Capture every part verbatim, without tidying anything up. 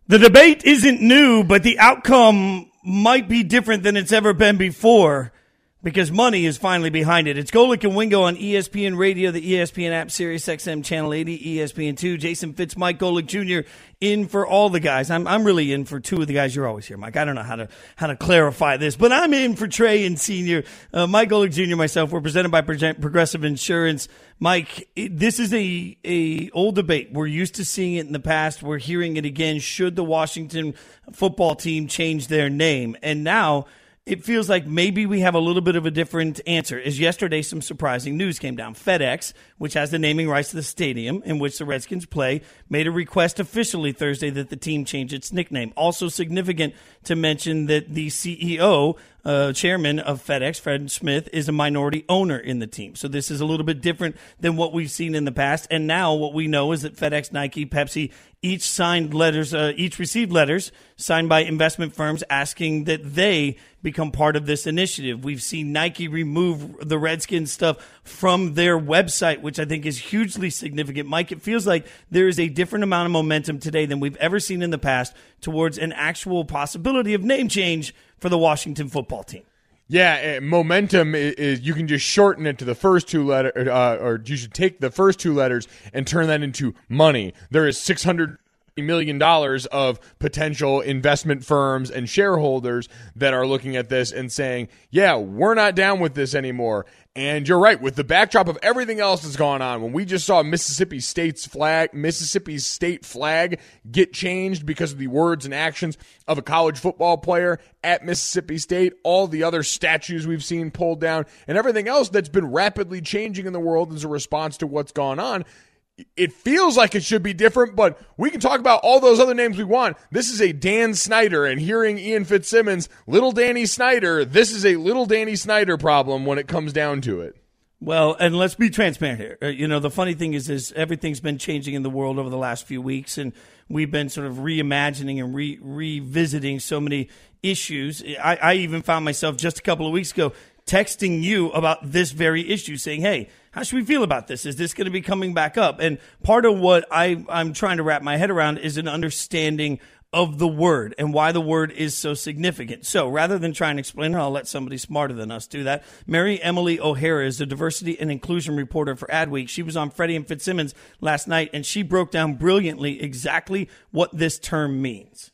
The debate isn't new, but the outcome might be different than it's ever been before because money is finally behind it. It's Golic and Wingo on E S P N Radio, the E S P N app, Sirius X M Channel eighty, E S P N two. Jason Fitz, Mike Golic Junior in for all the guys. I'm I'm really in for two of the guys. You're always here, Mike. I don't know how to how to clarify this, but I'm in for Trey and Senior. Uh, Mike Golic Junior, myself. We're presented by Progressive Insurance. Mike, it, this is a a old debate. We're used to seeing it in the past. We're hearing it again. Should the Washington football team change their name? And now it feels like maybe we have a little bit of a different answer. As yesterday, some surprising news came down. FedEx, which has the naming rights to the stadium in which the Redskins play, made a request officially Thursday that the team change its nickname. Also significant to mention that the C E O, uh, chairman of FedEx, Fred Smith, is a minority owner in the team. So this is a little bit different than what we've seen in the past. And now what we know is that FedEx, Nike, Pepsi, each signed letters, uh, each received letters signed by investment firms asking that they become part of this initiative. We've seen Nike remove the Redskins stuff from their website, which I think is hugely significant. Mike, it feels like there is a different amount of momentum today than we've ever seen in the past towards an actual possibility of name change for the Washington football team. Yeah, momentum is, is you can just shorten it to the first two letters, uh, or you should take the first two letters and turn that into money. There is six hundred million dollars of potential investment firms and shareholders that are looking at this and saying, yeah, we're not down with this anymore. And you're right, with the backdrop of everything else that's gone on, when we just saw Mississippi State's flag, Mississippi's state flag get changed because of the words and actions of a college football player at Mississippi State, all the other statues we've seen pulled down, and everything else that's been rapidly changing in the world as a response to what's gone on, it feels like it should be different, but we can talk about all those other names we want. This is a Dan Snyder, and hearing Ian Fitzsimmons, little Danny Snyder, this is a little Danny Snyder problem when it comes down to it. Well, and let's be transparent here. Uh, you know, the funny thing is, is everything's been changing in the world over the last few weeks, and we've been sort of reimagining and re- revisiting so many issues. I, I even found myself just a couple of weeks ago texting you about this very issue, saying, hey, how should we feel about this? Is this going to be coming back up? And part of what I, I'm trying to wrap my head around is an understanding of the word and why the word is so significant. So rather than try and explain it, I'll let somebody smarter than us do that. Mary Emily O'Hara is the diversity and inclusion reporter for Adweek. She was on Freddie and Fitzsimmons last night, and she broke down brilliantly exactly what this term means.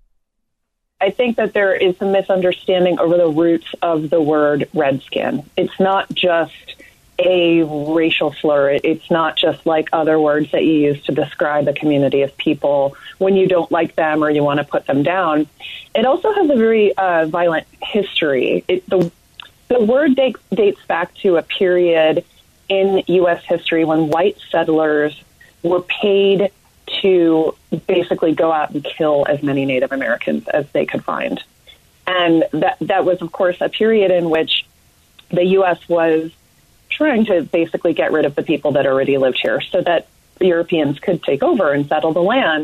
I think that there is a misunderstanding over the roots of the word redskin. It's not just a racial slur. It's not just like other words that you use to describe a community of people when you don't like them or you want to put them down. It also has a very uh, violent history. It, the, the word date, dates back to a period in U S history when white settlers were paid to basically go out and kill as many Native Americans as they could find. And that that was, of course, a period in which the U S was trying to basically get rid of the people that already lived here so that the Europeans could take over and settle the land.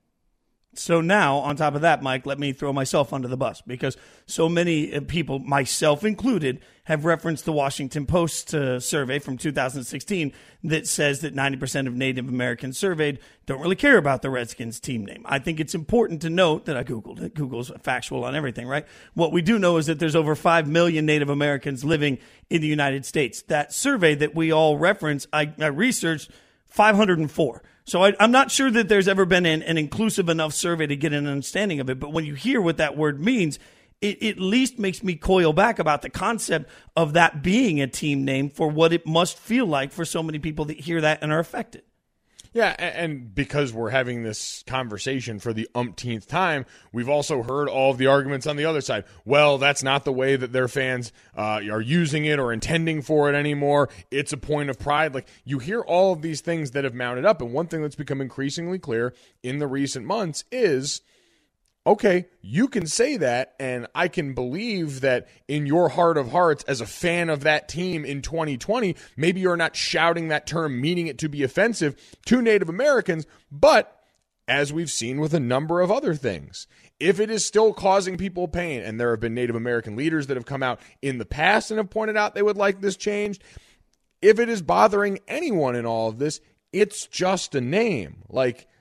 So now, on top of that, Mike, let me throw myself under the bus because so many people, myself included, have referenced the Washington Post uh, survey from two thousand sixteen that says that ninety percent of Native Americans surveyed don't really care about the Redskins team name. I think it's important to note that I Googled it. Google's factual on everything, right? What we do know is that there's over five million Native Americans living in the United States. That survey that we all reference, I, I researched five hundred four. So I, I'm not sure that there's ever been an, an inclusive enough survey to get an understanding of it. But when you hear what that word means, it, it at least makes me coil back about the concept of that being a team name for what it must feel like for so many people that hear that and are affected. Yeah, and because we're having this conversation for the umpteenth time, we've also heard all of the arguments on the other side. Well, that's not the way that their fans uh, are using it or intending for it anymore. It's a point of pride. Like, you hear all of these things that have mounted up, and one thing that's become increasingly clear in the recent months is, okay, you can say that, and I can believe that in your heart of hearts, as a fan of that team in twenty twenty, maybe you're not shouting that term, meaning it to be offensive to Native Americans, but as we've seen with a number of other things, if it is still causing people pain, and there have been Native American leaders that have come out in the past and have pointed out they would like this changed, if it is bothering anyone in all of this, it's just a name. Like,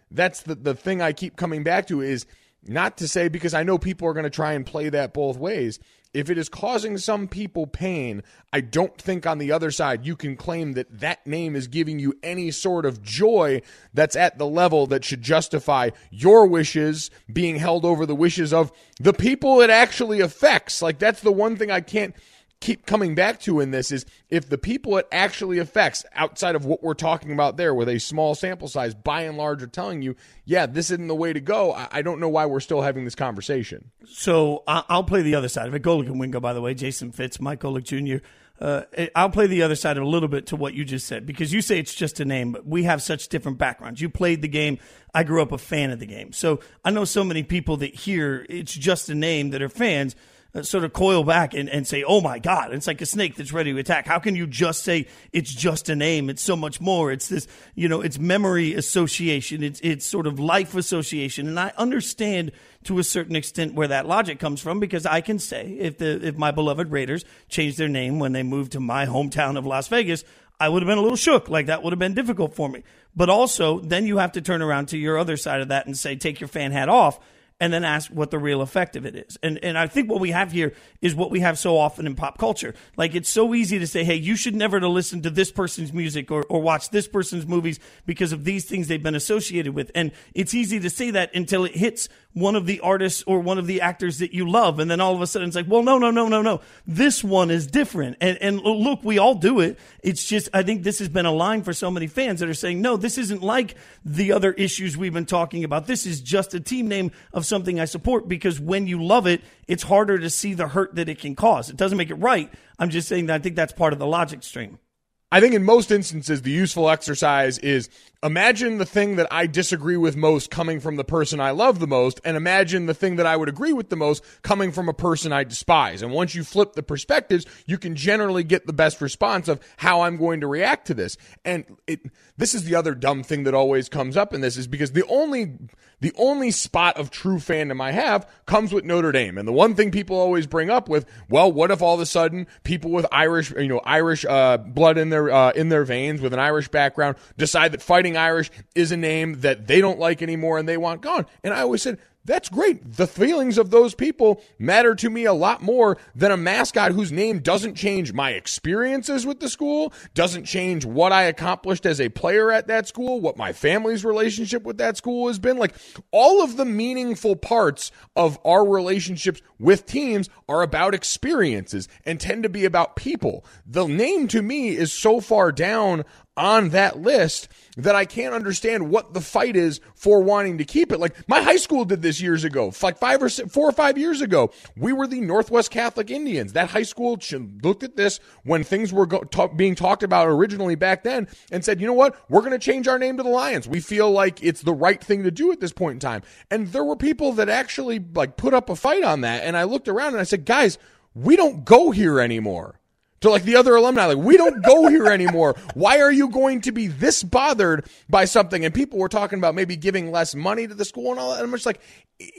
that's the, the thing I keep coming back to is not to say, because I know people are going to try and play that both ways. If it is causing some people pain, I don't think on the other side you can claim that that name is giving you any sort of joy that's at the level that should justify your wishes being held over the wishes of the people it actually affects. Like, that's the one thing I can't keep coming back to in this is if the people it actually affects outside of what we're talking about there with a small sample size, by and large, are telling you, yeah, this isn't the way to go. I, I don't know why we're still having this conversation. So I- I'll play the other side of it. Golic and Wingo, by the way, Jason Fitz, Mike Golic Junior Uh, I'll play the other side of it a little bit to what you just said, because you say it's just a name, but we have such different backgrounds. You played the game. I grew up a fan of the game. So I know so many people that hear it's just a name that are fans Uh, sort of coil back and, and say, oh, my God, it's like a snake that's ready to attack. How can you just say it's just a name? It's so much more. It's this, you know, it's memory association. It's it's sort of life association. And I understand to a certain extent where that logic comes from, because I can say if the if my beloved Raiders changed their name when they moved to my hometown of Las Vegas, I would have been a little shook. Like, that would have been difficult for me. But also, then you have to turn around to your other side of that and say, take your fan hat off, and then ask what the real effect of it is. And and I think what we have here is what we have so often in pop culture. Like, it's so easy to say, hey, you should never to listen to this person's music or, or watch this person's movies because of these things they've been associated with. And it's easy to say that until it hits one of the artists or one of the actors that you love. And then all of a sudden it's like, well, no, no, no, no, no. This one is different. And, and look, we all do it. It's just, I think this has been a line for so many fans that are saying, no, this isn't like the other issues we've been talking about. This is just a team name of something I support, because when you love it, it's harder to see the hurt that it can cause. It doesn't make it right. I'm just saying that I think that's part of the logic stream. I think in most instances, the useful exercise is imagine the thing that I disagree with most coming from the person I love the most, and imagine the thing that I would agree with the most coming from a person I despise. And once you flip the perspectives, you can generally get the best response of how I'm going to react to this. And it, this is the other dumb thing that always comes up in this, is because the only the only spot of true fandom I have comes with Notre Dame. And the one thing people always bring up with, well, what if all of a sudden people with Irish, you know, Irish uh, blood in their uh, in their veins with an Irish background decide that Fighting Irish is a name that they don't like anymore and they want gone. And I always said, that's great. The feelings of those people matter to me a lot more than a mascot whose name doesn't change my experiences with the school, doesn't change what I accomplished as a player at that school, what my family's relationship with that school has been. Like, all of the meaningful parts of our relationships with teams are about experiences and tend to be about people. The name to me is so far down on that list that I can't understand what the fight is for wanting to keep it. Like, my high school did this years ago, like five or six, four or five years ago. We were the Northwest Catholic Indians. That high school looked at this when things were go- talk, being talked about originally back then and said, you know what, we're going to change our name to the Lions. We feel like it's the right thing to do at this point in time. And there were people that actually like put up a fight on that. And I looked around and I said, guys, we don't go here anymore. To like the other alumni, like, we don't go here anymore. Why are you going to be this bothered by something? And people were talking about maybe giving less money to the school and all that. And I'm just like,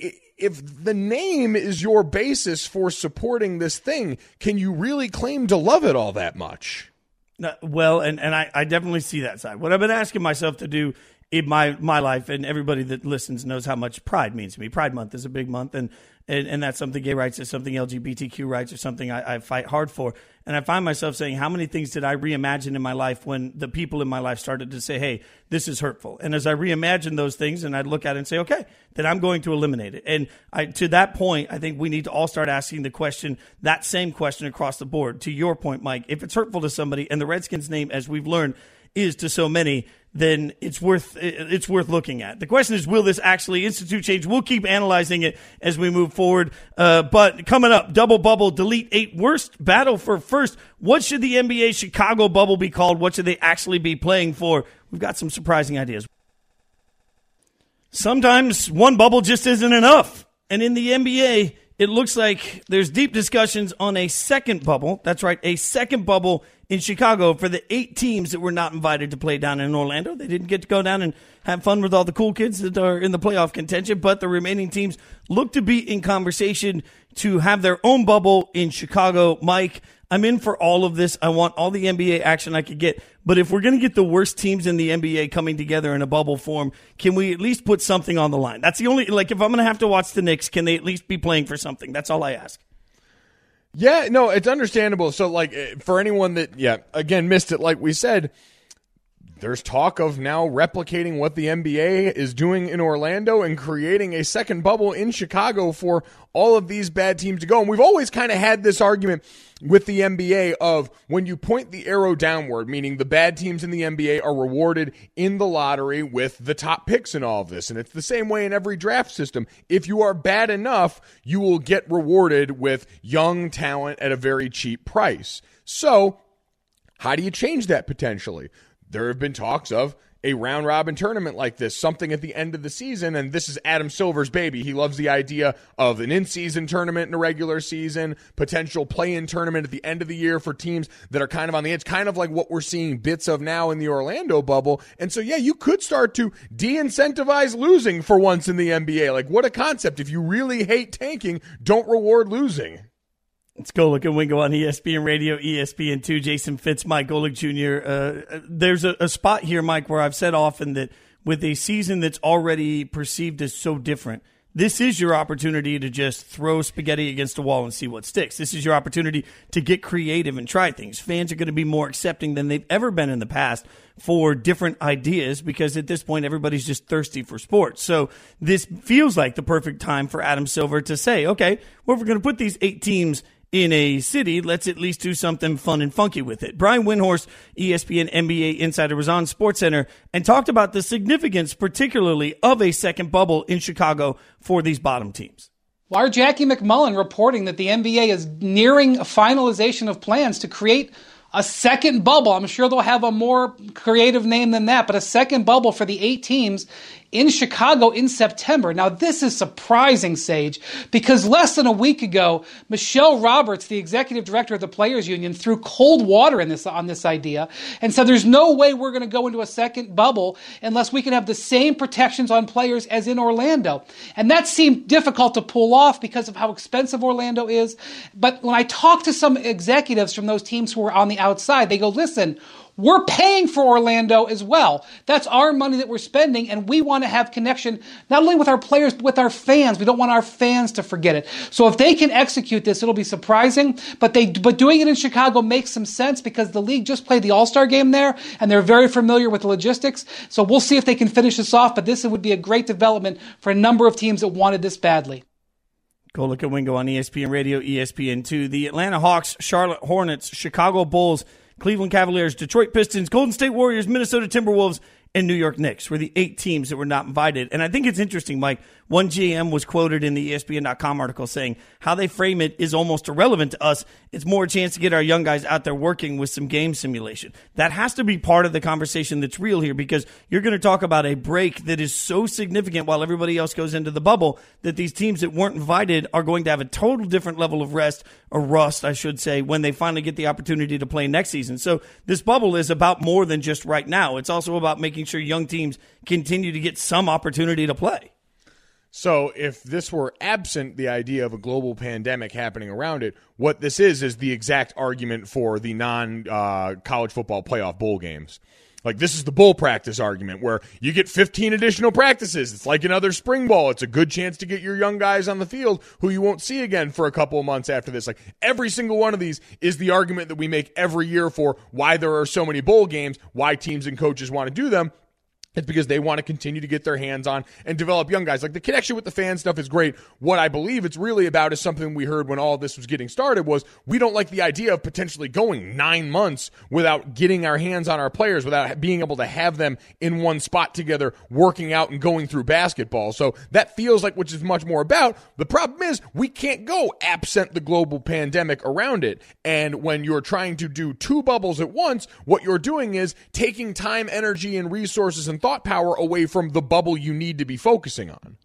if the name is your basis for supporting this thing, can you really claim to love it all that much? No, well, and, and I, I definitely see that side. What I've been asking myself to do in my, my life, and everybody that listens knows how much Pride means to me. Pride Month is a big month, and and, and that's something gay rights is something L G B T Q rights are something I, I fight hard for. And I find myself saying, how many things did I reimagine in my life when the people in my life started to say, hey, this is hurtful? And as I reimagine those things, and I'd look at it and say, okay, then I'm going to eliminate it. And I, to that point, I think we need to all start asking the question, that same question across the board. To your point, Mike, if it's hurtful to somebody, and the Redskins name, as we've learned, is to so many, then it's worth it's worth looking at. The question is, will this actually institute change? We'll keep analyzing it as we move forward. Uh, but coming up, double bubble, delete eight, worst battle for first. What should the N B A Chicago bubble be called? What should they actually be playing for? We've got some surprising ideas. Sometimes one bubble just isn't enough. And in the N B A, it looks like there's deep discussions on a second bubble. That's right, a second bubble in Chicago for the eight teams that were not invited to play down in Orlando. They didn't get to go down and have fun with all the cool kids that are in the playoff contention, but the remaining teams look to be in conversation. to have their own bubble in Chicago. Mike, I'm in for all of this. I want all the N B A action I could get. But if we're going to get the worst teams in the N B A coming together in a bubble form, can we at least put something on the line? That's the only, like, if I'm going to have to watch the Knicks, can they at least be playing for something? That's all I ask. Yeah, no, it's understandable. So, like, for anyone that, yeah, again, missed it, like we said, there's talk of now replicating what the N B A is doing in Orlando and creating a second bubble in Chicago for all of these bad teams to go. And we've always kind of had this argument with the N B A of when you point the arrow downward, meaning the bad teams in the N B A are rewarded in the lottery with the top picks in all of this. And it's the same way in every draft system. If you are bad enough, you will get rewarded with young talent at a very cheap price. So how do you change that potentially? There have been talks of a round-robin tournament like this, something at the end of the season, and this is Adam Silver's baby. He loves the idea of an in-season tournament in a regular season, potential play-in tournament at the end of the year for teams that are kind of on the edge, kind of like what we're seeing bits of now in the Orlando bubble. And so, yeah, you could start to de-incentivize losing for once in the N B A. Like, what a concept. If you really hate tanking, don't reward losing. Let's go look at Wingo on E S P N Radio, E S P N two. Jason Fitz, Mike Golick Junior Uh, there's a, a spot here, Mike, where I've said often that with a season that's already perceived as so different, this is your opportunity to just throw spaghetti against a wall and see what sticks. This is your opportunity to get creative and try things. Fans are going to be more accepting than they've ever been in the past for different ideas because at this point, everybody's just thirsty for sports. So this feels like the perfect time for Adam Silver to say, okay, well, if we're going to put these eight teams in a city, let's at least do something fun and funky with it. Brian Windhorst, E S P N N B A insider, was on SportsCenter and talked about the significance, particularly, of a second bubble in Chicago for these bottom teams. Well, our Jackie McMullen reporting that the N B A is nearing a finalization of plans to create a second bubble. I'm sure they'll have a more creative name than that, but a second bubble for the eight teams in Chicago in September. Now, this is surprising, Sage, because less than a week ago, Michelle Roberts, the executive director of the Players Union, threw cold water in this on this idea and said there's no way we're going to go into a second bubble unless we can have the same protections on players as in Orlando. And that seemed difficult to pull off because of how expensive Orlando is. But when I talked to some executives from those teams who were on the outside, they go, listen, we're paying for Orlando as well. That's our money that we're spending, and we want to have connection not only with our players, but with our fans. We don't want our fans to forget it. So if they can execute this, it'll be surprising. But they, but doing it in Chicago makes some sense because the league just played the All-Star game there, and they're very familiar with the logistics. So we'll see if they can finish this off, but this would be a great development for a number of teams that wanted this badly. Go look at Wingo on E S P N Radio, E S P N two. The Atlanta Hawks, Charlotte Hornets, Chicago Bulls, Cleveland Cavaliers, Detroit Pistons, Golden State Warriors, Minnesota Timberwolves, and New York Knicks were the eight teams that were not invited. And I think it's interesting, Mike. One G M was quoted in the E S P N dot com article saying how they frame it is almost irrelevant to us. It's more a chance to get our young guys out there working with some game simulation. That has to be part of the conversation that's real here because you're going to talk about a break that is so significant while everybody else goes into the bubble that these teams that weren't invited are going to have a total different level of rest, or rust, I should say, when they finally get the opportunity to play next season. So this bubble is about more than just right now. It's also about making sure young teams continue to get some opportunity to play. So if this were absent the idea of a global pandemic happening around it, what this is is the exact argument for the non-college uh, football playoff bowl games. Like, this is the bowl practice argument where you get fifteen additional practices. It's like another spring ball. It's a good chance to get your young guys on the field who you won't see again for a couple of months after this. Like, every single one of these is the argument that we make every year for why there are so many bowl games, why teams and coaches want to do them. It's because they want to continue to get their hands on and develop young guys. Like, the connection with the fan stuff is great. What I believe it's really about is something we heard when all of this was getting started was we don't like the idea of potentially going nine months without getting our hands on our players, without being able to have them in one spot together, working out and going through basketball. So that feels like which is much more about. The problem is we can't go absent the global pandemic around it. And when you're trying to do two bubbles at once, what you're doing is taking time, energy, and resources and thought power away from the bubble you need to be focusing on.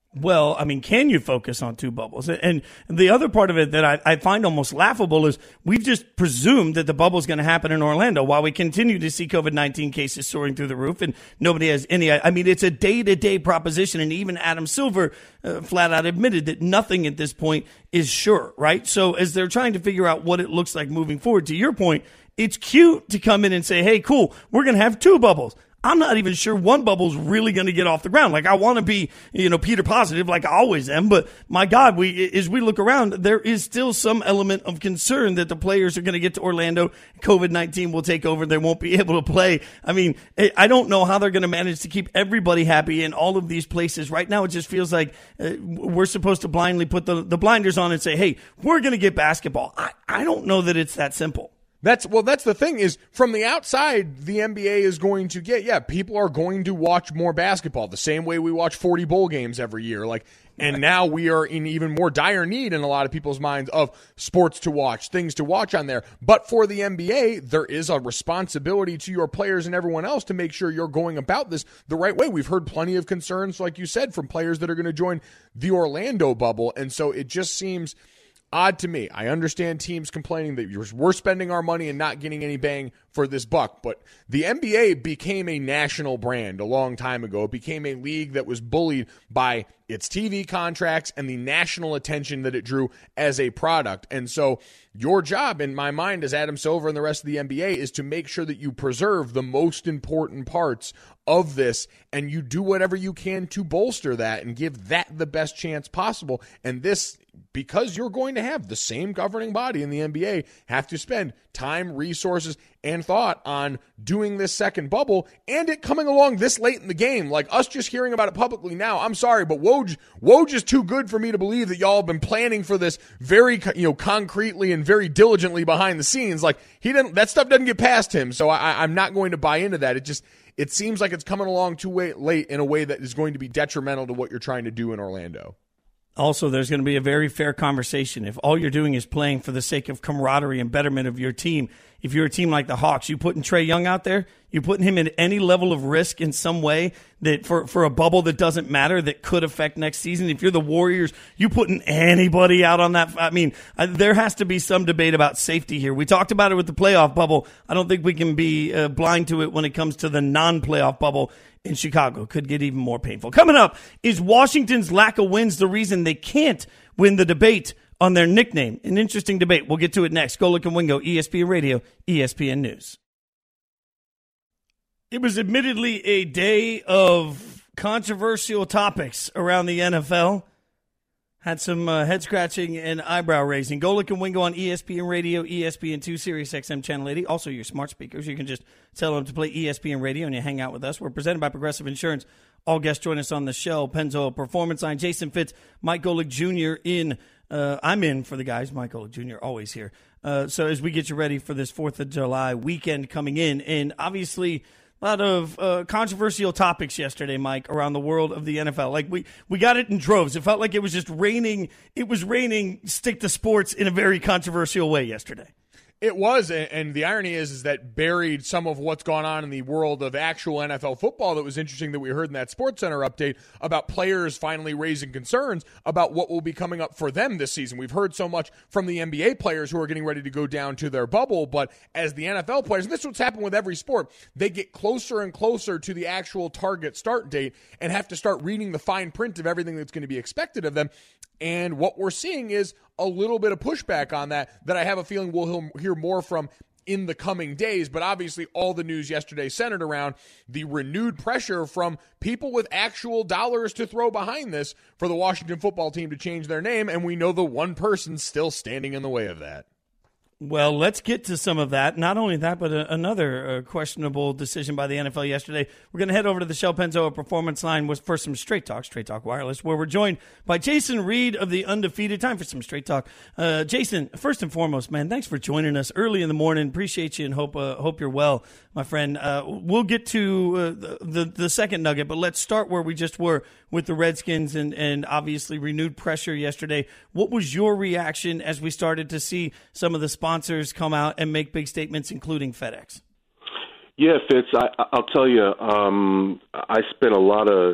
Well, I mean, can you focus on two bubbles? And the other part of it that I, I find almost laughable is we've just presumed that the bubble is going to happen in Orlando while we continue to see COVID nineteen cases soaring through the roof, and nobody has any. I mean, it's a day-to-day proposition, and even Adam Silver uh, flat out admitted that nothing at this point is sure, right? So as they're trying to figure out what it looks like moving forward, to your point, it's cute to come in and say, hey, cool, we're going to have two bubbles. I'm not even sure one bubble's really going to get off the ground. Like, I want to be, you know, Peter positive like I always am, but my God, we, as we look around, there is still some element of concern that the players are going to get to Orlando. COVID nineteen will take over. They won't be able to play. I mean, I don't know how they're going to manage to keep everybody happy in all of these places. Right now, it just feels like uh, we're supposed to blindly put the, the blinders on and say, hey, we're going to get basketball. I, I don't know that it's that simple. That's well, that's the thing is from the outside, the N B A is going to get, yeah, people are going to watch more basketball the same way we watch forty bowl games every year. Like, and now we are in even more dire need in a lot of people's minds of sports to watch, things to watch on there. But for the N B A, there is a responsibility to your players and everyone else to make sure you're going about this the right way. We've heard plenty of concerns, like you said, from players that are going to join the Orlando bubble. And so it just seems odd to me. I understand teams complaining that we're spending our money and not getting any bang for this buck, but the N B A became a national brand a long time ago. It became a league that was bullied by its T V contracts and the national attention that it drew as a product. And so your job, in my mind, as Adam Silver and the rest of the N B A, is to make sure that you preserve the most important parts of this, and you do whatever you can to bolster that and give that the best chance possible. And this, because you're going to have the same governing body in the N B A, have to spend time, resources, and thought on doing this second bubble, and it coming along this late in the game. Like, us just hearing about it publicly now, I'm sorry, but Woj, Woj is too good for me to believe that y'all have been planning for this very, you know, concretely and very diligently behind the scenes. Like, he didn't, that stuff doesn't get past him, so I, I'm not going to buy into that. It just, it seems like it's coming along too late in a way that is going to be detrimental to what you're trying to do in Orlando. Also, there's going to be a very fair conversation. If all you're doing is playing for the sake of camaraderie and betterment of your team, if you're a team like the Hawks, you putting Trae Young out there, you're putting him in any level of risk in some way that for, for a bubble that doesn't matter, that could affect next season. If you're the Warriors, you putting anybody out on that. I mean, uh, there has to be some debate about safety here. We talked about it with the playoff bubble. I don't think we can be uh, blind to it when it comes to the non-playoff bubble in Chicago. Could get even more painful. Coming up, is Washington's lack of wins the reason they can't win the debate on their nickname? An interesting debate. We'll get to it next. Golic and Wingo, E S P N Radio, E S P N News. It was admittedly a day of controversial topics around the N F L. Had some uh, head-scratching and eyebrow-raising. Golic and Wingo on E S P N Radio, E S P N two, Sirius X M Channel eighty. Also, your smart speakers. You can just tell them to play E S P N Radio and you hang out with us. We're presented by Progressive Insurance. All guests join us on the show. Pennzoil Performance Line. Jason Fitz, Mike Golic Junior in. Uh, I'm in for the guys. Mike Golic Junior always here. Uh, so as we get you ready for this fourth of July weekend coming in, and obviously a lot of uh, controversial topics yesterday, Mike, around the world of the N F L. Like, we, we got it in droves. It felt like it was just raining. It was raining stick to sports in a very controversial way yesterday. It was, and the irony is, is that buried some of what's gone on in the world of actual N F L football that was interesting that we heard in that SportsCenter update about players finally raising concerns about what will be coming up for them this season. We've heard so much from the N B A players who are getting ready to go down to their bubble, but as the N F L players, and this is what's happened with every sport, they get closer and closer to the actual target start date and have to start reading the fine print of everything that's going to be expected of them. And what we're seeing is a little bit of pushback on that that I have a feeling we'll hear more from in the coming days. But obviously all the news yesterday centered around the renewed pressure from people with actual dollars to throw behind this for the Washington football team to change their name. And we know the one person still standing in the way of that. Well, let's get to some of that. Not only that, but a, another uh, questionable decision by the N F L yesterday. We're going to head over to the Shell Pennzoil Performance Line with, for some Straight Talk, Straight Talk Wireless, where we're joined by Jason Reed of the Undefeated. Time for some Straight Talk. Uh, Jason, first and foremost, man, thanks for joining us early in the morning. Appreciate you and hope uh, hope you're well, my friend. Uh, we'll get to uh, the, the the second nugget, but let's start where we just were with the Redskins and, and obviously renewed pressure yesterday. What was your reaction as we started to see some of the sponsors come out and make big statements, including FedEx? Yeah, Fitz, I, I'll tell you, um, I spent a lot of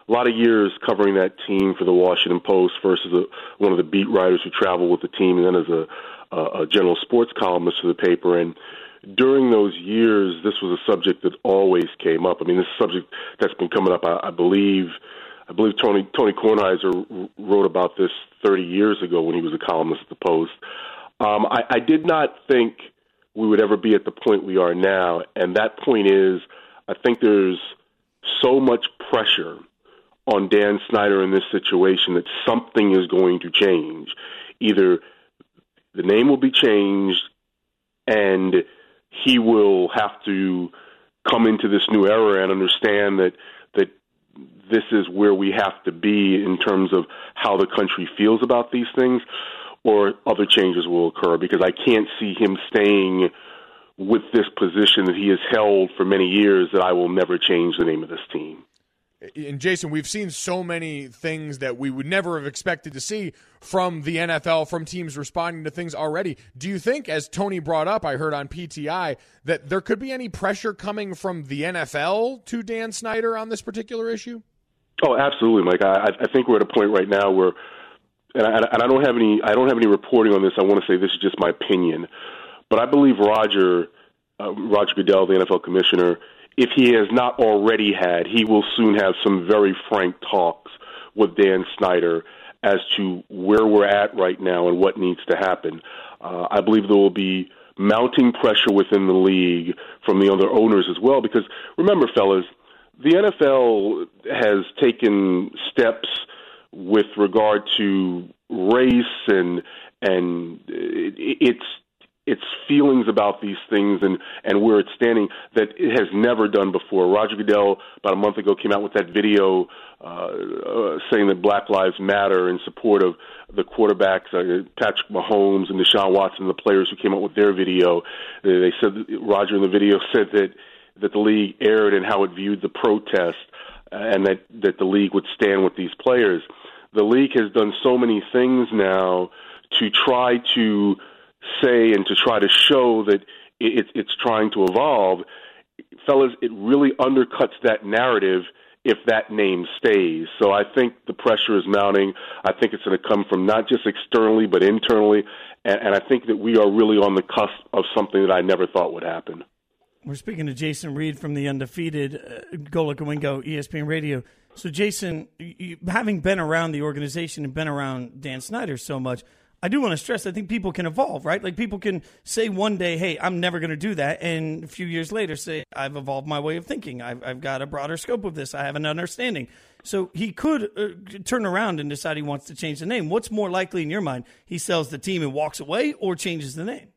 a lot of years covering that team for the Washington Post, first as a, one of the beat writers who traveled with the team, and then as a, a, a general sports columnist for the paper. And during those years, this was a subject that always came up. I mean, this is a subject that's been coming up, I, I believe, I believe Tony Tony Kornheiser wrote about this thirty years ago when he was a columnist at the Post. Um, I, I did not think we would ever be at the point we are now, and that point is, I think there's so much pressure on Dan Snyder in this situation that something is going to change. Either the name will be changed and he will have to come into this new era and understand that that this is where we have to be in terms of how the country feels about these things, or other changes will occur, because I can't see him staying with this position that he has held for many years, that I will never change the name of this team. And Jason, we've seen so many things that we would never have expected to see from the N F L, from teams responding to things already. Do you think, as Tony brought up, I heard on P T I, that there could be any pressure coming from the N F L to Dan Snyder on this particular issue? Oh, absolutely, Mike. I, I think we're at a point right now where, and I, and I don't have any, I don't have any reporting on this. I want to say this is just my opinion, but I believe Roger, uh, Roger Goodell, the N F L commissioner, if he has not already had, he will soon have some very frank talks with Dan Snyder as to where we're at right now and what needs to happen. Uh, I believe there will be mounting pressure within the league from the other owners as well, because remember, fellas, the N F L has taken steps with regard to race and and its its feelings about these things and, and where it's standing that it has never done before. Roger Goodell, about a month ago, came out with that video uh, uh, saying that Black Lives Matter in support of the quarterbacks, uh, Patrick Mahomes and Deshaun Watson, the players who came out with their video. They said, Roger in the video said that, that the league erred in how it viewed the protest and that, that the league would stand with these players. The league has done so many things now to try to say and to try to show that it, it's trying to evolve. Fellas, it really undercuts that narrative if that name stays. So I think the pressure is mounting. I think it's going to come from not just externally but internally, and, and I think that we are really on the cusp of something that I never thought would happen. We're speaking to Jason Reed from the undefeated uh, Golic and Wingo E S P N Radio. So, Jason, you, having been around the organization and been around Dan Snyder so much, I do want to stress, I think people can evolve, right? Like, people can say one day, hey, I'm never going to do that, and a few years later say, I've evolved my way of thinking. I've, I've got a broader scope of this. I have an understanding. So he could uh, turn around and decide he wants to change the name. What's more likely in your mind? He sells the team and walks away, or changes the name?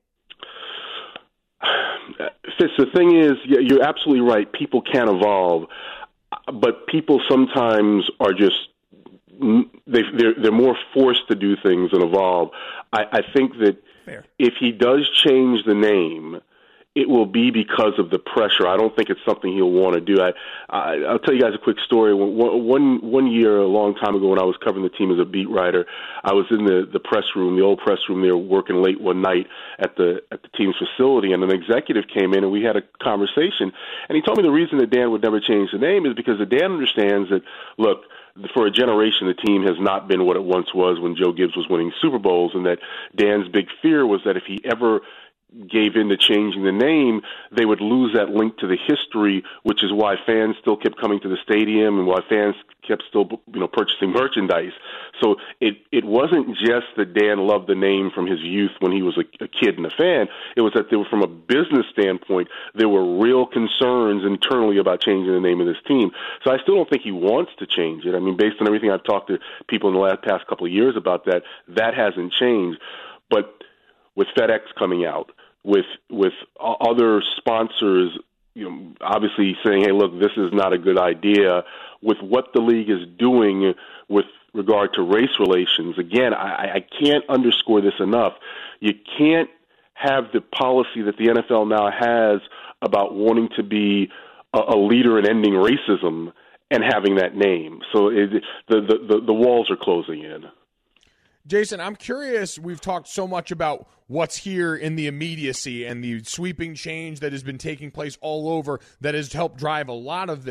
Fitz, the thing is, you're absolutely right. People can evolve, but people sometimes are just They, they're, they're more forced to do things and evolve. I, I think that Fair. If he does change the name, it will be because of the pressure. I don't think it's something he'll want to do. I, I, I'll tell you guys a quick story. One, one, one year, a long time ago, when I was covering the team as a beat writer, I was in the, the press room, the old press room there, working late one night at the at the team's facility, and an executive came in, and we had a conversation. And he told me the reason that Dan would never change the name is because Dan understands that, look, for a generation, the team has not been what it once was when Joe Gibbs was winning Super Bowls, and that Dan's big fear was that if he ever gave in to changing the name, they would lose that link to the history, which is why fans still kept coming to the stadium and why fans kept still, you know, purchasing merchandise. So it it wasn't just that Dan loved the name from his youth when he was a, a kid and a fan. It was that there were, from a business standpoint, there were real concerns internally about changing the name of this team. So I still don't think he wants to change it. I mean, based on everything I've talked to people in the last past couple of years about that, that hasn't changed. But with FedEx coming out, with with other sponsors, you know, obviously saying, hey, look, this is not a good idea, with what the league is doing with regard to race relations, again, I, I can't underscore this enough. You can't have the policy that the N F L now has about wanting to be a, a leader in ending racism and having that name. So it, the, the, the, the walls are closing in. Jason, I'm curious, we've talked so much about what's here in the immediacy and the sweeping change that has been taking place all over that has helped drive a lot of this.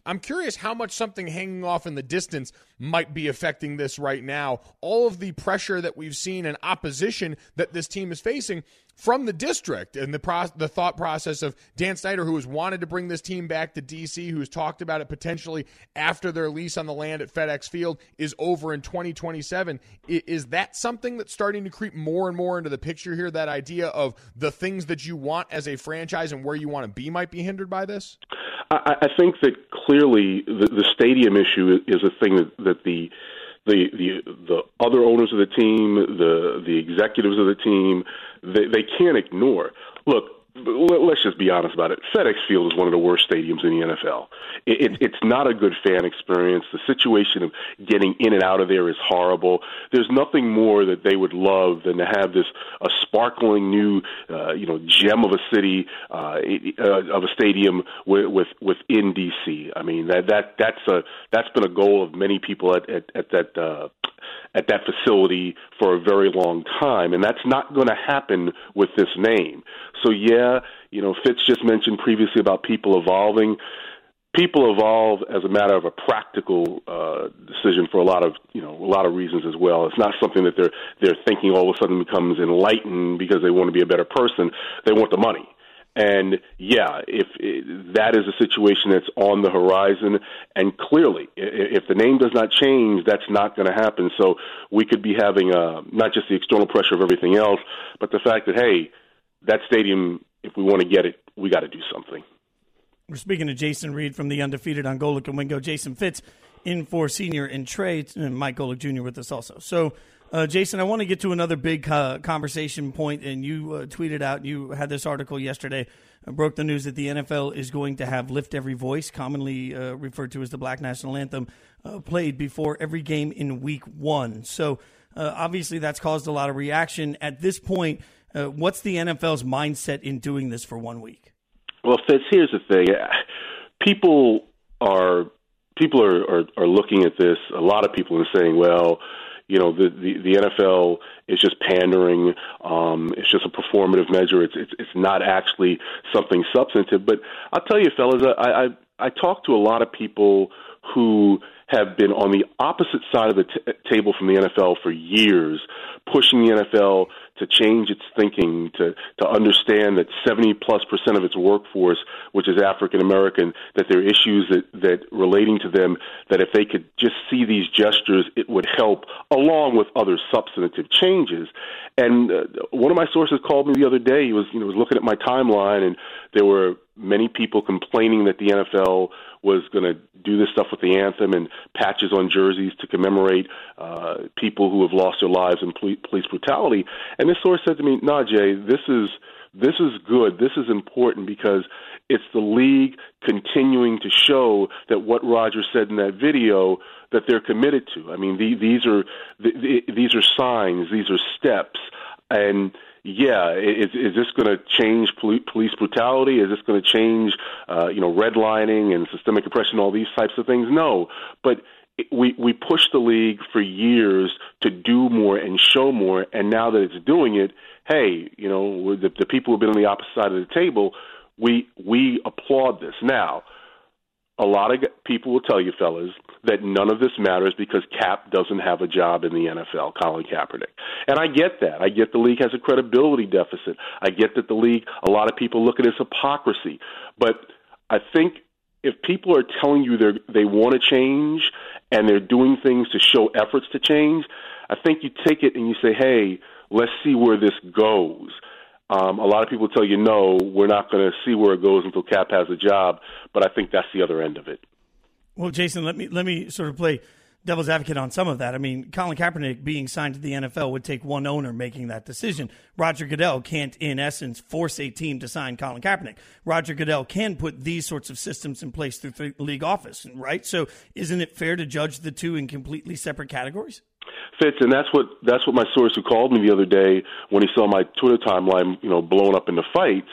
I'm curious how much something hanging off in the distance might be affecting this right now. All of the pressure that we've seen and opposition that this team is facing from the district and the pro- the thought process of Dan Snyder, who has wanted to bring this team back to D C, who's talked about it potentially after their lease on the land at FedEx Field is over in twenty twenty-seven. I- is that something that's starting to creep more and more into the picture here, that idea of the things that you want as a franchise and where you want to be might be hindered by this? I, I think that clearly the, the stadium issue is a thing that, that the The, the the other owners of the team, the the executives of the team, they, they can't ignore. Look, let's just be honest about it. FedEx Field is one of the worst stadiums in the N F L. It, it, it's not a good fan experience. The situation of getting in and out of there is horrible. There's nothing more that they would love than to have this a sparkling new, uh, you know, gem of a city, uh, uh, of a stadium with, with within D C. I mean, that that that's a that's been a goal of many people at at, at that. Uh, at that facility for a very long time, and that's not going to happen with this name. So yeah, you know, Fitz just mentioned previously about people evolving. People evolve as a matter of a practical uh, decision for a lot of, you know, a lot of reasons as well. It's not something that they're they're thinking all of a sudden becomes enlightened because they want to be a better person. They want the money. And yeah, if, if that is a situation that's on the horizon, and clearly, if the name does not change, that's not going to happen. So we could be having uh, not just the external pressure of everything else, but the fact that, hey, that stadium, if we want to get it, we got to do something. We're speaking to Jason Reed from the Undefeated on Golic and Wingo. Jason Fitz in for Senior and Trey, and Mike Golic Junior with us also. So, Uh, Jason, I want to get to another big uh, conversation point, and you uh, tweeted out, you had this article yesterday, uh, broke the news that the N F L is going to have Lift Every Voice, commonly uh, referred to as the Black National Anthem, uh, played before every game in week one. So uh, obviously that's caused a lot of reaction. At this point, uh, what's the N F L's mindset in doing this for one week? Well, Fitz, here's the thing. People are, people are, are, are looking at this, a lot of people are saying, well, you know, the, the, the N F L is just pandering. Um, it's just a performative measure. It's, it's it's not actually something substantive. But I'll tell you, fellas, I, I, I talk to a lot of people who have been on the opposite side of the t- table from the N F L for years, pushing the N F L to change its thinking, to, to understand that seventy plus percent of its workforce, which is African American, that there are issues that, that relating to them, that if they could just see these gestures, it would help, along with other substantive changes. And uh, one of my sources called me the other day. He was, you know, was looking at my timeline, and there were many people complaining that the N F L was going to do this stuff with the anthem and patches on jerseys to commemorate uh, people who have lost their lives in police brutality. And this source said to me, "Nah, Jay, this is this is good. This is important because it's the league continuing to show that what Roger said in that video that they're committed to. I mean, the, these are the, these are signs. These are steps." And yeah, is, is this going to change police brutality? Is this going to change, uh, you know, redlining and systemic oppression, all these types of things? No, but we we pushed the league for years to do more and show more, and now that it's doing it, hey, you know, the, the people who've been on the opposite side of the table, we we applaud this. Now, a lot of people will tell you, fellas, that none of this matters because Cap doesn't have a job in the N F L, Colin Kaepernick. And I get that. I get the league has a credibility deficit. I get that the league, a lot of people look at it as hypocrisy. But I think if people are telling you they they want to change and they're doing things to show efforts to change, I think you take it and you say, hey, let's see where this goes. Um, a lot of people tell you, no, we're not going to see where it goes until Cap has a job, but I think that's the other end of it. Well, Jason, let me let me sort of play devil's advocate on some of that. I mean, Colin Kaepernick being signed to the N F L would take one owner making that decision. Roger Goodell can't, in essence, force a team to sign Colin Kaepernick. Roger Goodell can put these sorts of systems in place through the league office, right? So isn't it fair to judge the two in completely separate categories? Fitz, and that's what that's what my source who called me the other day when he saw my Twitter timeline, you know, blown up into fights.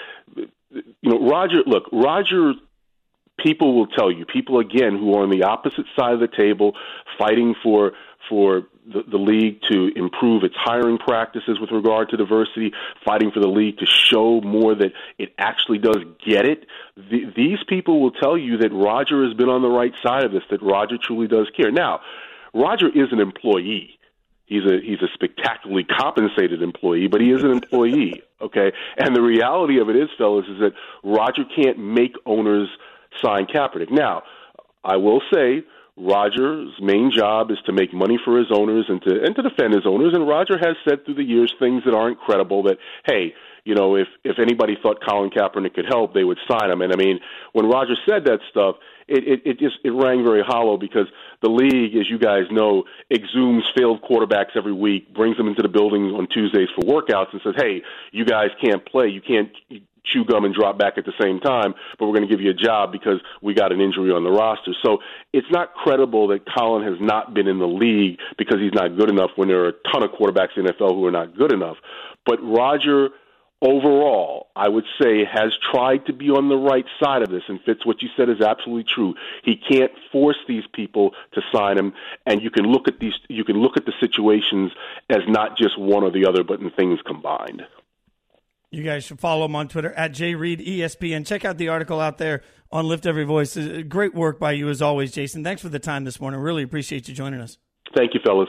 You know, Roger, look, Roger, people will tell you, people, again, who are on the opposite side of the table fighting for for the, the league to improve its hiring practices with regard to diversity, fighting for the league to show more that it actually does get it. The, these people will tell you that Roger has been on the right side of this, that Roger truly does care. Now, Roger is an employee. He's a he's a spectacularly compensated employee, but he is an employee, okay? And the reality of it is, fellas, is that Roger can't make owners sign Kaepernick. Now, I will say Roger's main job is to make money for his owners and to and to defend his owners, and Roger has said through the years things that aren't credible, that, hey, you know, if, if anybody thought Colin Kaepernick could help, they would sign him. And, I mean, when Roger said that stuff, it, it, it just it rang very hollow because the league, as you guys know, exhumes failed quarterbacks every week, brings them into the building on Tuesdays for workouts and says, hey, you guys can't play. You can't chew gum and drop back at the same time, but we're going to give you a job because we got an injury on the roster. So it's not credible that Colin has not been in the league because he's not good enough when there are a ton of quarterbacks in the N F L who are not good enough. But Roger, overall, I would say, has tried to be on the right side of this, and Fitz, what you said is absolutely true. He can't force these people to sign him, and you can look at these, you can look at the situations as not just one or the other, but in things combined. You guys should follow him on Twitter at J Reed E S P N. Check out the article out there on Lift Every Voice. Great work by you as always, Jason. Thanks for the time this morning. Really appreciate you joining us. Thank you, fellas.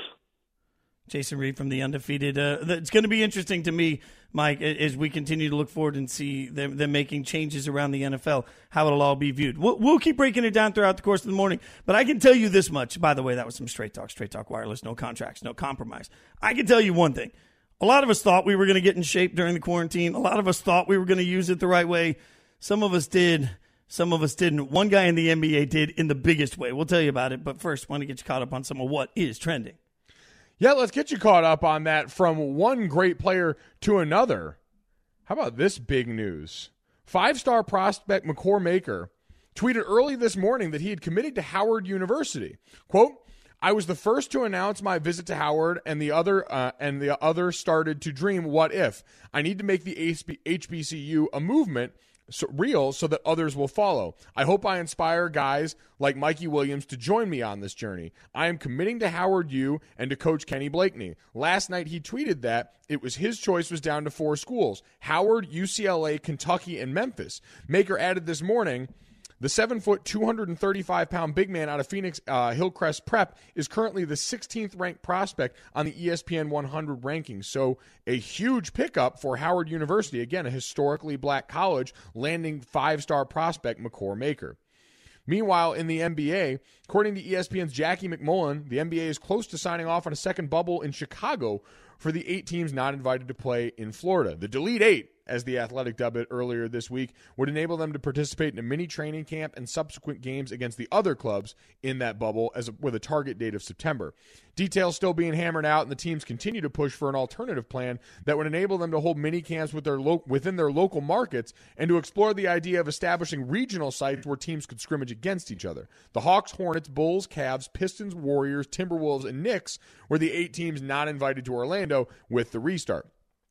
Jason Reed from the Undefeated. Uh, it's going to be interesting to me, Mike, as we continue to look forward and see them, them making changes around the N F L, how it'll all be viewed. We'll, we'll keep breaking it down throughout the course of the morning, but I can tell you this much. By the way, that was some Straight Talk, Straight Talk Wireless, no contracts, no compromise. I can tell you one thing. A lot of us thought we were going to get in shape during the quarantine. A lot of us thought we were going to use it the right way. Some of us did. Some of us didn't. One guy in the N B A did in the biggest way. We'll tell you about it, but first, I want to get you caught up on some of what is trending. Yeah, let's get you caught up on that from one great player to another. How about this big news? Five-star prospect McCore Maker tweeted early this morning that he had committed to Howard University. Quote, I was the first to announce my visit to Howard, and the other uh, and the other started to dream, what if? I need to make the H B C U a movement so, real so that others will follow. I hope I inspire guys like Mikey Williams to join me on this journey. I am committing to Howard U and to Coach Kenny Blakeney. Last night he tweeted that it was his choice was down to four schools, Howard, U C L A, Kentucky, and Memphis. Maker added this morning, the seven-foot, two hundred thirty-five pound big man out of Phoenix uh, Hillcrest Prep is currently the sixteenth ranked prospect on the E S P N one hundred rankings. So a huge pickup for Howard University. Again, a historically black college landing five-star prospect McCore Maker. Meanwhile, in the N B A, according to E S P N's Jackie McMullen, the N B A is close to signing off on a second bubble in Chicago for the eight teams not invited to play in Florida. The Delete Eight, as the Athletic dubbed it earlier this week, would enable them to participate in a mini training camp and subsequent games against the other clubs in that bubble as a, with a target date of September. Details still being hammered out, and the teams continue to push for an alternative plan that would enable them to hold mini camps with their lo- within their local markets and to explore the idea of establishing regional sites where teams could scrimmage against each other. The Hawks, Hornets, Bulls, Cavs, Pistons, Warriors, Timberwolves, and Knicks were the eight teams not invited to Orlando with the restart.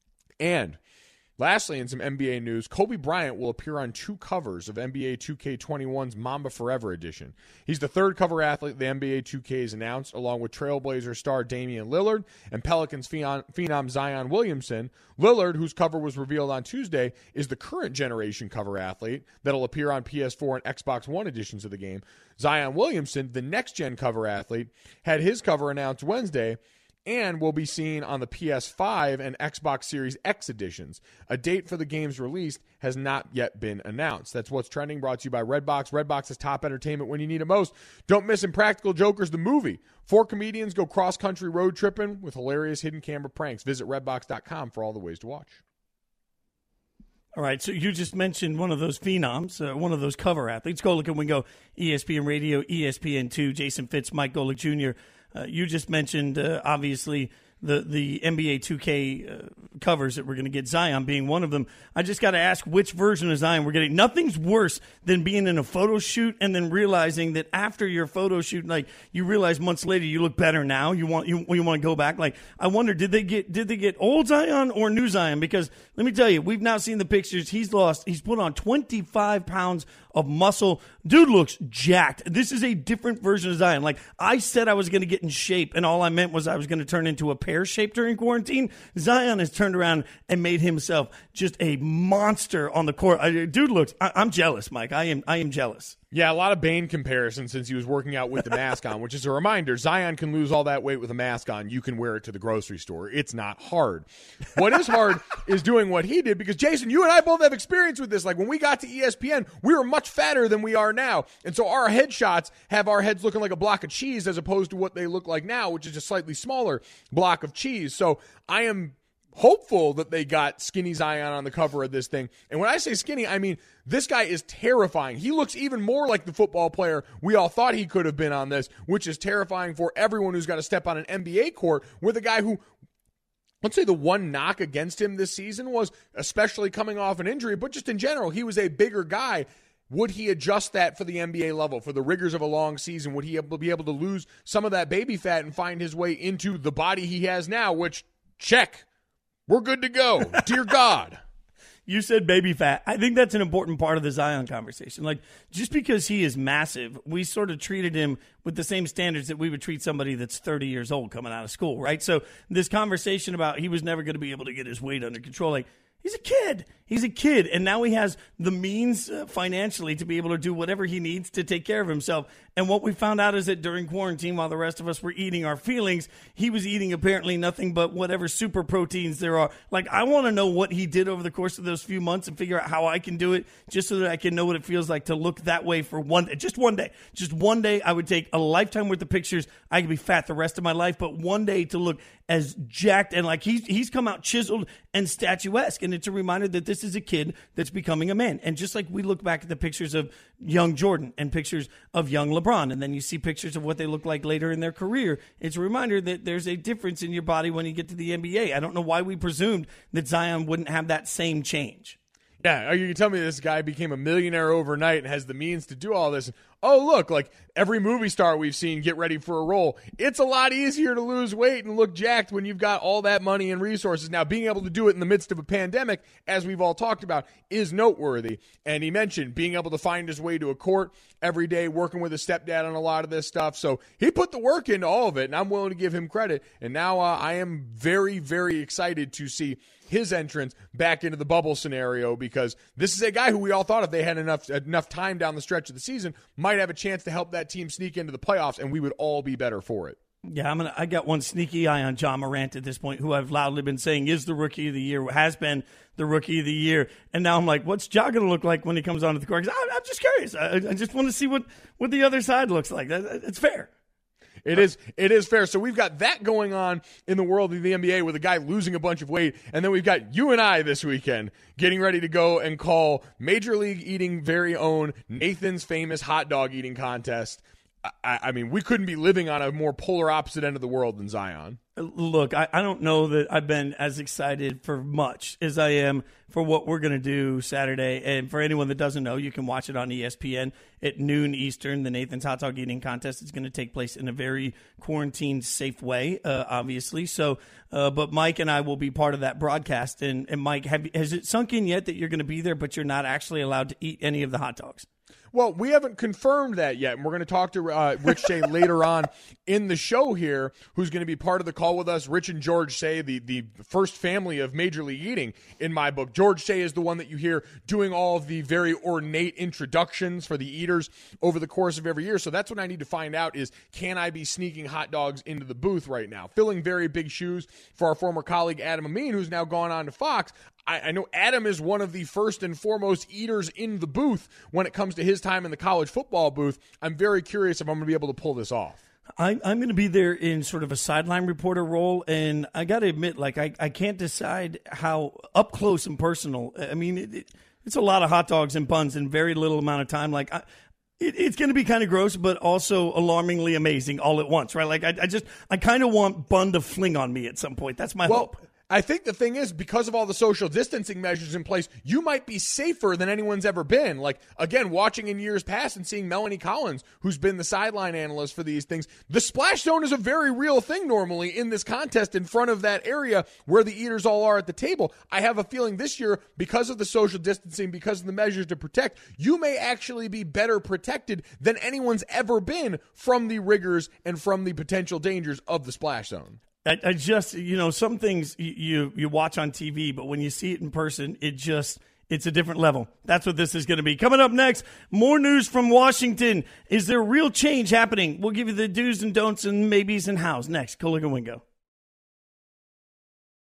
And lastly, in some N B A news, Kobe Bryant will appear on two covers of N B A two K twenty-one's Mamba Forever edition. He's the third cover athlete the N B A two K has announced, along with Trailblazer star Damian Lillard and Pelicans phenom Zion Williamson. Lillard, whose cover was revealed on Tuesday, is the current generation cover athlete that'll appear on P S four and Xbox One editions of the game. Zion Williamson, the next-gen cover athlete, had his cover announced Wednesday and will be seen on the P S five and Xbox Series X editions. A date for the game's release has not yet been announced. That's What's Trending, brought to you by Redbox. Redbox is top entertainment when you need it most. Don't miss Impractical Jokers, the movie. Four comedians go cross-country road tripping with hilarious hidden camera pranks. Visit redbox dot com for all the ways to watch. All right, so you just mentioned one of those phenoms, uh, one of those cover athletes. Golic and Wingo, E S P N Radio, E S P N two, Jason Fitz, Mike Golic Junior Uh, you just mentioned, uh, obviously, the, the N B A two K uh, covers that we're going to get, Zion being one of them. I just got to ask which version of Zion we're getting. Nothing's worse than being in a photo shoot and then realizing that after your photo shoot, like, you realize months later you look better now. You want you, you want to go back. Like, I wonder, did they get did they get old Zion or new Zion? Because let me tell you, we've now seen the pictures. He's lost. He's put on twenty-five pounds of muscle. Dude looks jacked. This is a different version of Zion. Like, I said I was going to get in shape, and all I meant was I was going to turn into a pear shape during quarantine. Zion has turned around and made himself just a monster on the court. I, dude looks, I, I'm jealous, Mike. I am, I am jealous. Yeah, a lot of Bane comparisons since he was working out with the mask on, which is a reminder, Zion can lose all that weight with a mask on. You can wear it to the grocery store. It's not hard. What is hard is doing what he did, because, Jason, you and I both have experience with this. Like, when we got to E S P N, we were much fatter than we are now. And so our headshots have our heads looking like a block of cheese as opposed to what they look like now, which is a slightly smaller block of cheese. So I am hopeful that they got skinny Zion on the cover of this thing. And when I say skinny, I mean this guy is terrifying. He looks even more like the football player we all thought he could have been on this, which is terrifying for everyone who's got to step on an N B A court with a guy who, let's say the one knock against him this season was, especially coming off an injury, but just in general, he was a bigger guy. Would he adjust that for the N B A level, for the rigors of a long season? Would he be able to lose some of that baby fat and find his way into the body he has now, which, check. We're good to go. Dear God. You said baby fat. I think that's an important part of the Zion conversation. Like, just because he is massive, we sort of treated him with the same standards that we would treat somebody that's thirty years old coming out of school, right? So this conversation about he was never going to be able to get his weight under control, like, he's a kid. He's a kid, and now he has the means uh, financially to be able to do whatever he needs to take care of himself. And what we found out is that during quarantine, while the rest of us were eating our feelings, he was eating apparently nothing but whatever super proteins there are. Like, I want to know what he did over the course of those few months and figure out how I can do it, just so that I can know what it feels like to look that way for one day. Just one day. Just one day, I would take a lifetime worth of pictures. I could be fat the rest of my life, but one day to look as jacked and like he's, he's come out chiseled and statuesque. And it's a reminder that this is a kid that's becoming a man. And just like we look back at the pictures of young Jordan and pictures of young LeBron, and then you see pictures of what they look like later in their career, it's a reminder that there's a difference in your body when you get to the N B A. I don't know why we presumed that Zion wouldn't have that same change. Yeah, you can tell me this guy became a millionaire overnight and has the means to do all this. Oh, look, like every movie star we've seen get ready for a role. It's a lot easier to lose weight and look jacked when you've got all that money and resources. Now, being able to do it in the midst of a pandemic, as we've all talked about, is noteworthy. And he mentioned being able to find his way to a court every day, working with his stepdad on a lot of this stuff. So he put the work into all of it, and I'm willing to give him credit. And now uh, I am very, very excited to see his entrance back into the bubble scenario, because this is a guy who we all thought if they had enough enough time down the stretch of the season might have a chance to help that team sneak into the playoffs, and we would all be better for it. Yeah, I'm gonna. I got one sneaky eye on John Morant at this point, who I've loudly been saying is the rookie of the year, has been the rookie of the year, and now I'm like, what's Ja gonna look like when he comes onto the court? 'Cause I, I'm just curious. I, I just want to see what what the other side looks like. It's fair. It is it is fair. So we've got that going on in the world of the N B A with a guy losing a bunch of weight. And then we've got you and I this weekend getting ready to go and call Major League Eating very own Nathan's famous hot dog eating contest. I, I mean, we couldn't be living on a more polar opposite end of the world than Zion. Look, I, I don't know that I've been as excited for much as I am for what we're going to do Saturday. And for anyone that doesn't know, you can watch it on E S P N at noon Eastern. The Nathan's Hot Dog Eating Contest is going to take place in a very quarantine-safe way, uh, obviously. So, uh, but Mike and I will be part of that broadcast. And, and Mike, have, has it sunk in yet that you're going to be there, but you're not actually allowed to eat any of the hot dogs? Well, we haven't confirmed that yet, and we're going to talk to uh, Rich Shea later on in the show here, who's going to be part of the call with us. Rich and George Shea, the, the first family of Major League Eating in my book. George Shea is the one that you hear doing all of the very ornate introductions for the eaters over the course of every year. So that's what I need to find out is, can I be sneaking hot dogs into the booth right now? Filling very big shoes for our former colleague Adam Amin, who's now gone on to Fox. I, I know Adam is one of the first and foremost eaters in the booth when it comes to his time in the college football booth. I'm very curious if I'm going to be able to pull this off. I, I'm going to be there in sort of a sideline reporter role, and I got to admit, like, I, I can't decide how up close and personal. I mean, it, it, it's a lot of hot dogs and buns in very little amount of time. Like, I, it, it's going to be kind of gross, but also alarmingly amazing all at once, right? Like, I, I just, I kind of want bun to fling on me at some point. That's my well, hope. I think the thing is, because of all the social distancing measures in place, you might be safer than anyone's ever been. Like, again, watching in years past and seeing Melanie Collins, who's been the sideline analyst for these things, the splash zone is a very real thing normally in this contest in front of that area where the eaters all are at the table. I have a feeling this year, because of the social distancing, because of the measures to protect, you may actually be better protected than anyone's ever been from the rigors and from the potential dangers of the splash zone. I, I just, you know, some things you you watch on T V, but when you see it in person, it just, it's a different level. That's what this is going to be. Coming up next, more news from Washington. Is there real change happening? We'll give you the do's and don'ts and maybes and hows next. Golic and Wingo.